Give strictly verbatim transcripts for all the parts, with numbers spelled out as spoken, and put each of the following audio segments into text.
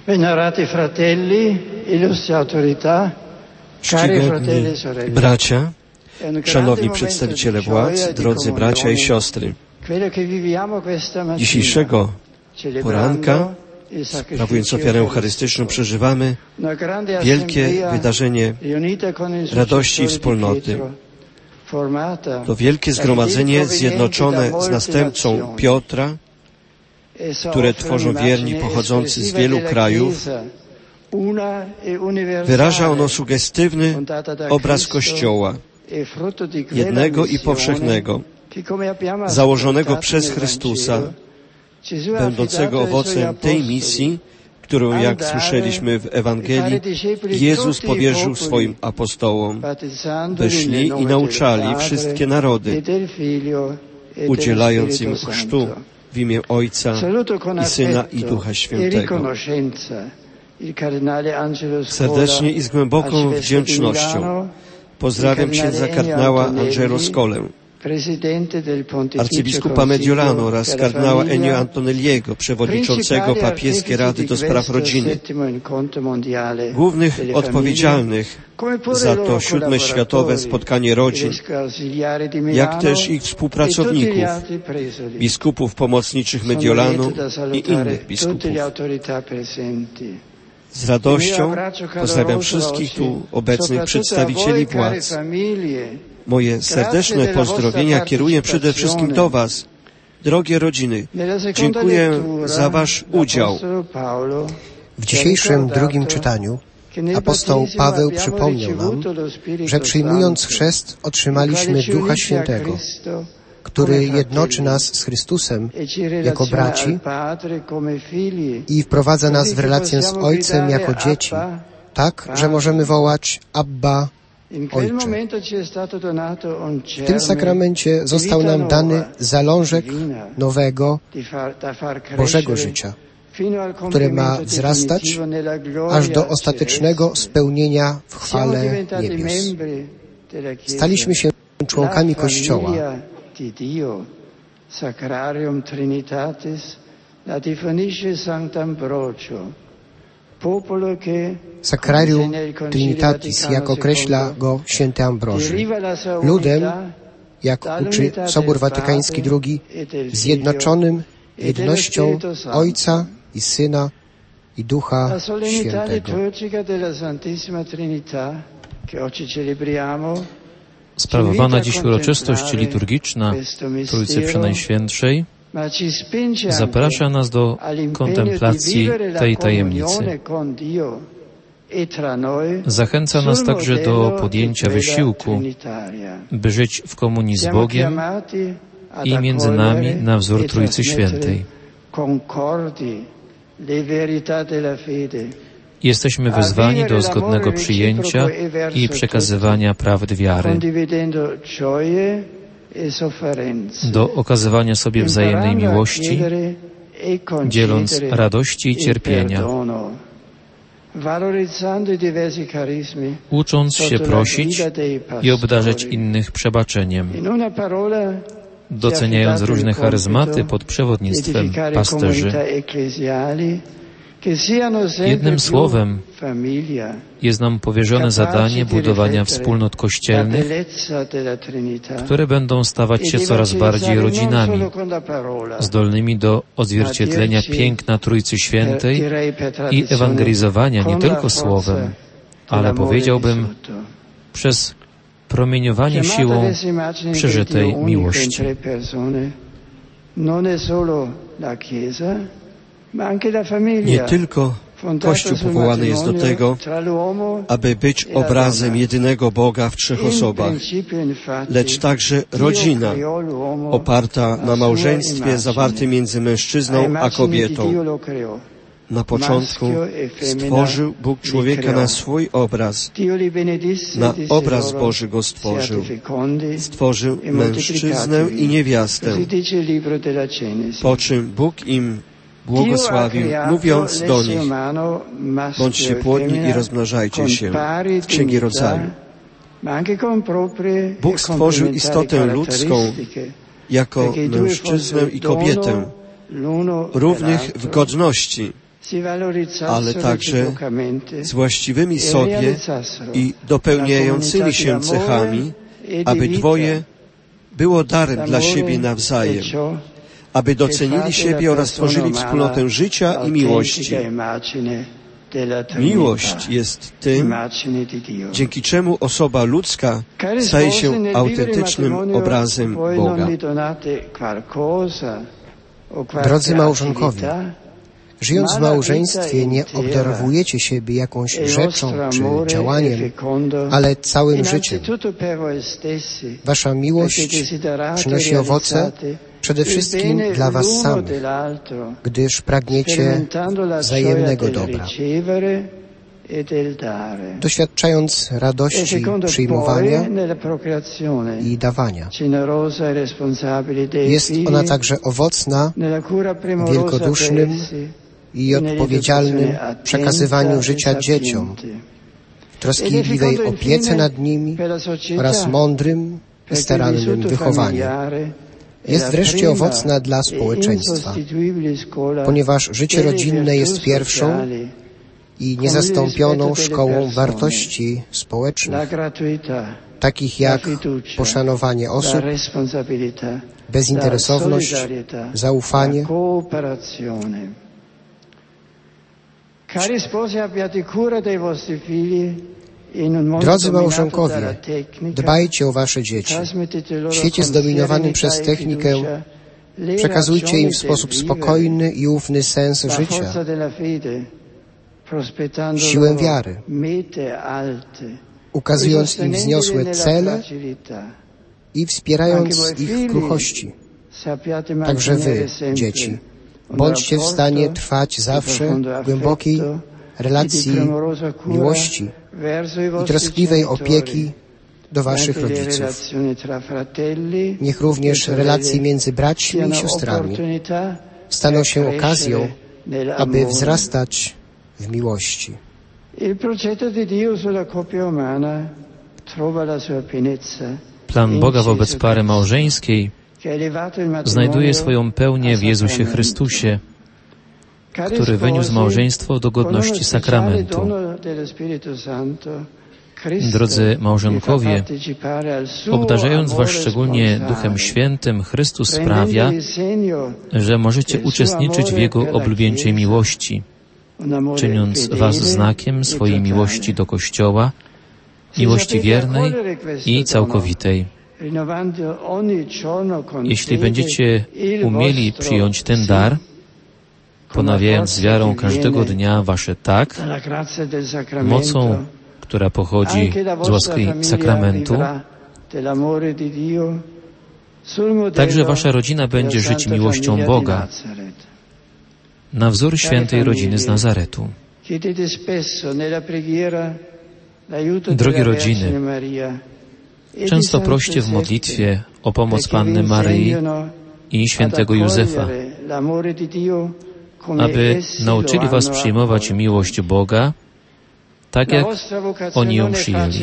Venerati fratelli, illustre autorità, Czcigodni bracia, szanowni przedstawiciele władz, drodzy bracia i siostry, dzisiejszego poranka, sprawując ofiarę eucharystyczną, przeżywamy wielkie wydarzenie radości i wspólnoty. To wielkie zgromadzenie zjednoczone z następcą Piotra, które tworzą wierni pochodzący z wielu krajów. Wyraża ono sugestywny obraz Kościoła, jednego i powszechnego, założonego przez Chrystusa, będącego owocem tej misji, którą, jak słyszeliśmy w Ewangelii, Jezus powierzył swoim apostołom. Wyszli i nauczali wszystkie narody, udzielając im chrztu w imię Ojca i Syna i Ducha Świętego. Serdecznie i z głęboką wdzięcznością pozdrawiam księdza kardynała Angelo Scolę, arcybiskupa Mediolanu oraz kardynała Ennio Antonelliego, przewodniczącego Papieskiej Rady do Spraw Rodziny, głównych odpowiedzialnych za to siódme światowe spotkanie rodzin, jak też ich współpracowników, biskupów pomocniczych Mediolanu i innych biskupów. Z radością pozdrawiam wszystkich tu obecnych przedstawicieli władz. Moje serdeczne pozdrowienia kieruję przede wszystkim do Was, drogie rodziny. Dziękuję za Wasz udział. W dzisiejszym drugim czytaniu apostoł Paweł przypomniał nam, że przyjmując chrzest otrzymaliśmy Ducha Świętego, który jednoczy nas z Chrystusem jako braci i wprowadza nas w relację z Ojcem jako dzieci, tak, że możemy wołać Abba, Ojcze. W tym sakramencie został nam dany zalążek nowego, Bożego życia, które ma wzrastać aż do ostatecznego spełnienia w chwale niebios. Staliśmy się członkami Kościoła. Sacrarium Trinitatis definisce Sant'Ambrogio. Sacrarium Trinitatis, jak określa go święty Ambroży, ludem, jak uczy Sobór Watykański drugi, zjednoczonym jednością Ojca i Syna i Ducha Świętego. Sprawowana dziś uroczystość liturgiczna Trójcy Przenajświętszej zaprasza nas do kontemplacji tej tajemnicy. Zachęca nas także do podjęcia wysiłku, by żyć w komunii z Bogiem i między nami na wzór Trójcy Świętej. Jesteśmy wezwani do zgodnego przyjęcia i przekazywania prawd wiary, do okazywania sobie wzajemnej miłości, dzieląc radości i cierpienia, ucząc się prosić i obdarzać innych przebaczeniem, doceniając różne charyzmaty pod przewodnictwem pasterzy. Jednym słowem, jest nam powierzone zadanie budowania wspólnot kościelnych, które będą stawać się coraz bardziej rodzinami, zdolnymi do odzwierciedlenia piękna Trójcy Świętej i ewangelizowania nie tylko słowem, ale powiedziałbym, przez promieniowanie siłą przeżytej miłości. Nie tylko Kościół powołany jest do tego, aby być obrazem jedynego Boga w trzech osobach, lecz także rodzina oparta na małżeństwie zawartym między mężczyzną a kobietą. Na początku stworzył Bóg człowieka na swój obraz. Na obraz Boży go stworzył. Stworzył mężczyznę i niewiastę. Po czym Bóg im błogosławił, mówiąc do nich: bądźcie płodni i rozmnażajcie się. W Księgi Rodzaju. Bóg stworzył istotę ludzką jako mężczyznę i kobietę, równych w godności, ale także z właściwymi sobie i dopełniającymi się cechami, aby dwoje było darem dla siebie nawzajem, aby docenili siebie oraz tworzyli wspólnotę życia i miłości. Miłość jest tym, dzięki czemu osoba ludzka staje się autentycznym obrazem Boga. Drodzy małżonkowie, żyjąc w małżeństwie nie obdarowujecie siebie jakąś rzeczą czy działaniem, ale całym życiem. Wasza miłość przynosi owoce przede wszystkim dla was samych, gdyż pragniecie wzajemnego dobra, doświadczając radości przyjmowania i dawania. Jest ona także owocna w wielkodusznym i odpowiedzialnym przekazywaniu życia dzieciom, w troskliwej opiece nad nimi oraz mądrym i starannym wychowaniu. Jest wreszcie owocna dla społeczeństwa, ponieważ życie rodzinne jest pierwszą i niezastąpioną szkołą wartości społecznych, takich jak poszanowanie osób, bezinteresowność, zaufanie. Drodzy małżonkowie, dbajcie o wasze dzieci. W świecie zdominowanym przez technikę przekazujcie im w sposób spokojny i ufny sens życia, siłę wiary, ukazując im wzniosłe cele i wspierając ich w kruchości. Także wy, dzieci, bądźcie w stanie trwać zawsze w głębokiej relacji miłości i troskliwej opieki do waszych rodziców. Niech również relacje między braćmi i siostrami staną się okazją, aby wzrastać w miłości. Plan Boga wobec pary małżeńskiej znajduje swoją pełnię w Jezusie Chrystusie, który wyniósł małżeństwo do godności sakramentu. Drodzy małżonkowie, obdarzając was szczególnie Duchem Świętym, Chrystus sprawia, że możecie uczestniczyć w Jego oblubieńczej miłości, czyniąc was znakiem swojej miłości do Kościoła, miłości wiernej i całkowitej. Jeśli będziecie umieli przyjąć ten dar, ponawiając z wiarą każdego dnia wasze tak, mocą, która pochodzi z łaski sakramentu, także wasza rodzina będzie żyć miłością Boga, na wzór świętej rodziny z Nazaretu. Drogie rodziny, często proście w modlitwie o pomoc Panny Maryi i świętego Józefa, aby nauczyli was przyjmować miłość Boga, tak jak oni ją przyjęli.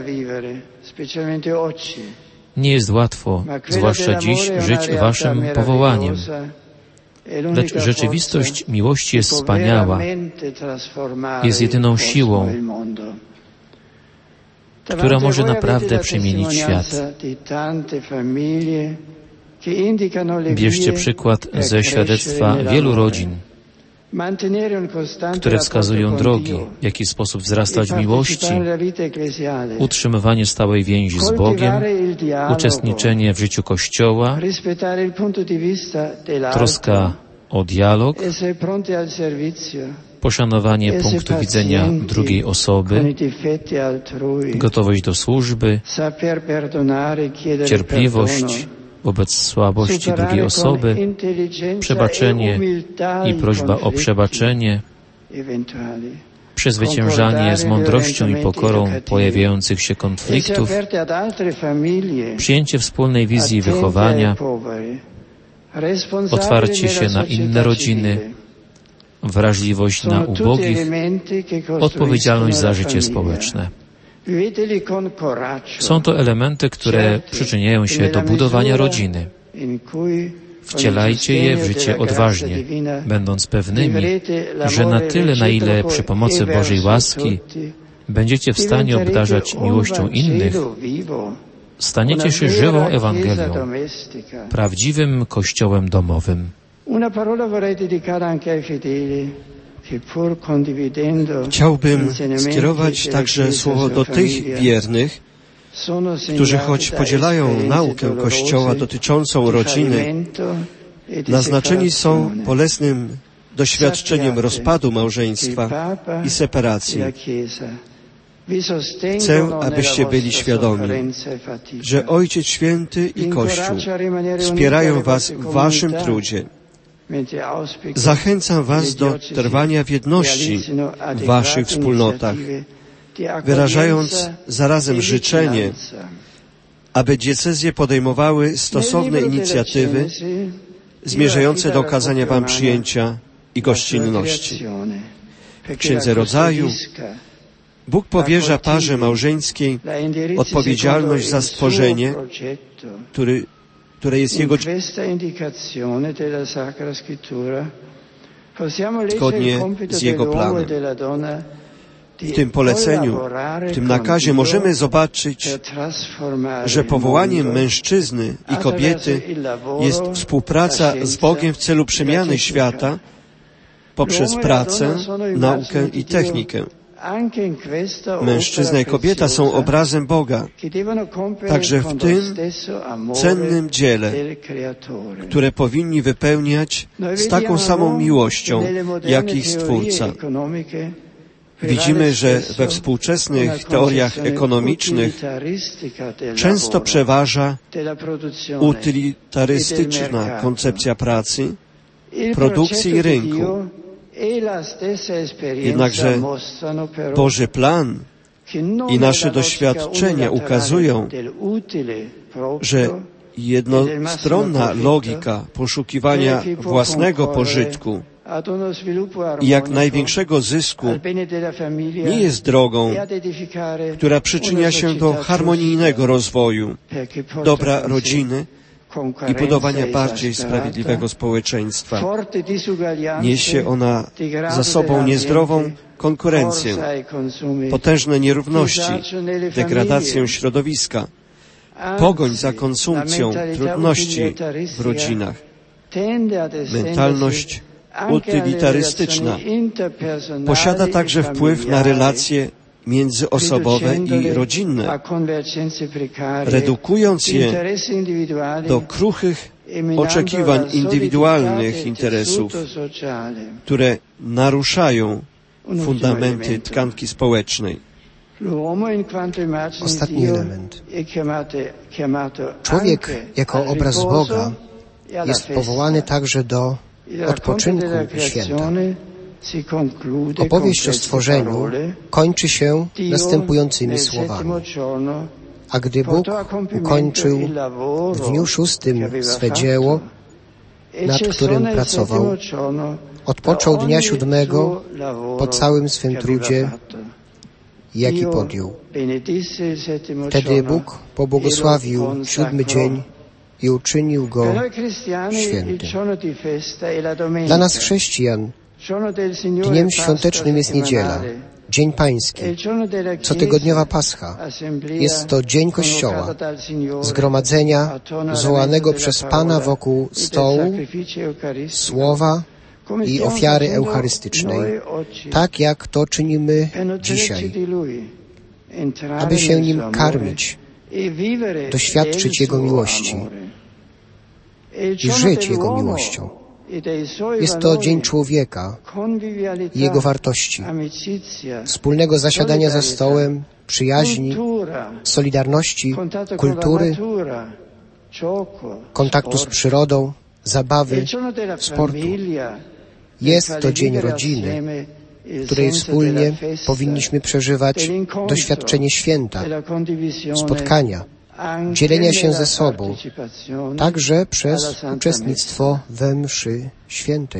Nie jest łatwo, zwłaszcza dziś, żyć waszym powołaniem, lecz rzeczywistość miłości jest wspaniała, jest jedyną siłą, która może naprawdę przemienić świat. Bierzcie przykład ze świadectwa wielu rodzin, które wskazują drogi, w jaki sposób wzrastać w miłości, utrzymywanie stałej więzi z Bogiem, uczestniczenie w życiu Kościoła, troska o dialog, poszanowanie punktu widzenia drugiej osoby, gotowość do służby, cierpliwość wobec słabości drugiej osoby, przebaczenie i prośba o przebaczenie, przezwyciężanie z mądrością i pokorą pojawiających się konfliktów, przyjęcie wspólnej wizji wychowania, otwarcie się na inne rodziny, wrażliwość na ubogich, odpowiedzialność za życie społeczne. Są to elementy, które przyczyniają się do budowania rodziny, Wcielajcie je w życie odważnie, będąc pewnymi, że na tyle, na ile przy pomocy Bożej łaski będziecie w stanie obdarzać miłością innych, staniecie się żywą Ewangelią, prawdziwym Kościołem domowym. Chciałbym skierować także słowo do tych wiernych, którzy choć podzielają naukę Kościoła dotyczącą rodziny, naznaczeni są bolesnym doświadczeniem rozpadu małżeństwa i separacji. Chcę, abyście byli świadomi, że Ojciec Święty i Kościół wspierają was w waszym trudzie. Zachęcam was do trwania w jedności w waszych wspólnotach, wyrażając zarazem życzenie, aby diecezje podejmowały stosowne inicjatywy zmierzające do okazania wam przyjęcia i gościnności. W Księdze Rodzaju Bóg powierza parze małżeńskiej odpowiedzialność za stworzenie, który, które jest Jego zgodnie z Jego planem. W tym poleceniu, w tym nakazie możemy zobaczyć, że powołaniem mężczyzny i kobiety jest współpraca z Bogiem w celu przemiany świata poprzez pracę, naukę i technikę. Mężczyzna i kobieta są obrazem Boga, także w tym cennym dziele, które powinni wypełniać z taką samą miłością, jak ich Stwórca. Widzimy, że we współczesnych teoriach ekonomicznych często przeważa utylitarystyczna koncepcja pracy, produkcji i rynku. Jednakże Boży plan i nasze doświadczenia ukazują, że jednostronna logika poszukiwania własnego pożytku i jak największego zysku nie jest drogą, która przyczynia się do harmonijnego rozwoju, dobra rodziny i budowania bardziej sprawiedliwego społeczeństwa. Niesie ona za sobą niezdrową konkurencję, potężne nierówności, degradację środowiska, pogoń za konsumpcją, trudności w rodzinach. Mentalność utylitarystyczna posiada także wpływ na relacje międzyosobowe i rodzinne, redukując je do kruchych oczekiwań indywidualnych interesów, które naruszają fundamenty tkanki społecznej. Ostatni element. Człowiek jako obraz Boga jest powołany także do odpoczynku i święta. Opowieść o stworzeniu kończy się następującymi słowami. A gdy Bóg ukończył w dniu szóstym swe dzieło, nad którym pracował, odpoczął dnia siódmego po całym swym trudzie, jaki podjął. Wtedy Bóg pobłogosławił siódmy dzień i uczynił go świętym. Dla nas chrześcijan dniem świątecznym jest niedziela, Dzień Pański, cotygodniowa Pascha. Jest to dzień Kościoła, zgromadzenia zwołanego przez Pana wokół stołu, słowa i ofiary eucharystycznej, tak jak to czynimy dzisiaj, aby się nim karmić, doświadczyć Jego miłości i żyć Jego miłością. Jest to dzień człowieka i jego wartości, wspólnego zasiadania za stołem, przyjaźni, solidarności, kultury, kontaktu z przyrodą, zabawy, sportu. Jest to dzień rodziny, w której wspólnie powinniśmy przeżywać doświadczenie święta, spotkania, dzielenia się ze sobą, także przez uczestnictwo we mszy świętej.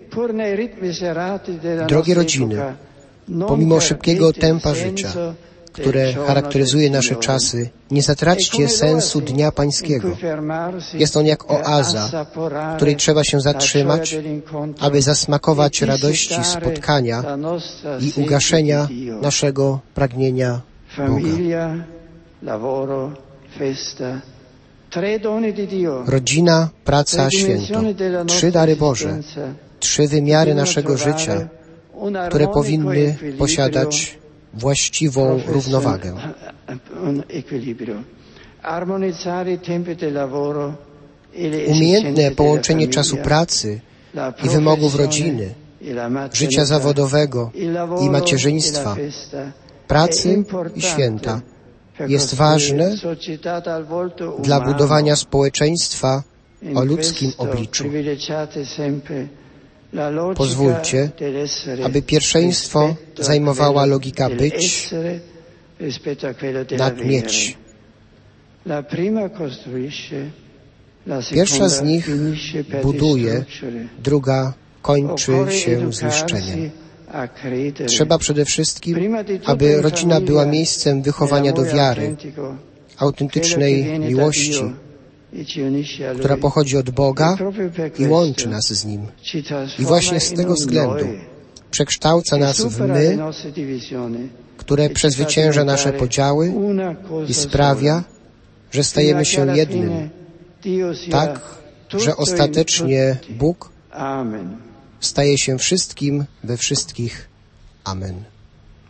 Drogie rodziny, pomimo szybkiego tempa życia, które charakteryzuje nasze czasy, nie zatraćcie sensu Dnia Pańskiego. Jest on jak oaza, w której trzeba się zatrzymać, aby zasmakować radości spotkania i ugaszenia naszego pragnienia Boga. Rodzina, praca, święto. Trzy dary Boże, trzy wymiary naszego życia, które powinny posiadać właściwą równowagę. Umiejętne połączenie czasu pracy i wymogów rodziny, życia zawodowego i macierzyństwa, pracy i święta jest ważne dla budowania społeczeństwa o ludzkim obliczu. Pozwólcie, aby pierwszeństwo zajmowała logika być nad mieć. Pierwsza z nich buduje, druga kończy się zniszczeniem. Trzeba przede wszystkim, aby rodzina była miejscem wychowania do wiary, autentycznej miłości, która pochodzi od Boga i łączy nas z Nim. I właśnie z tego względu przekształca nas w my, które przezwycięża nasze podziały i sprawia, że stajemy się jednym, tak, że ostatecznie Bóg staje się wszystkim we wszystkich. Amen.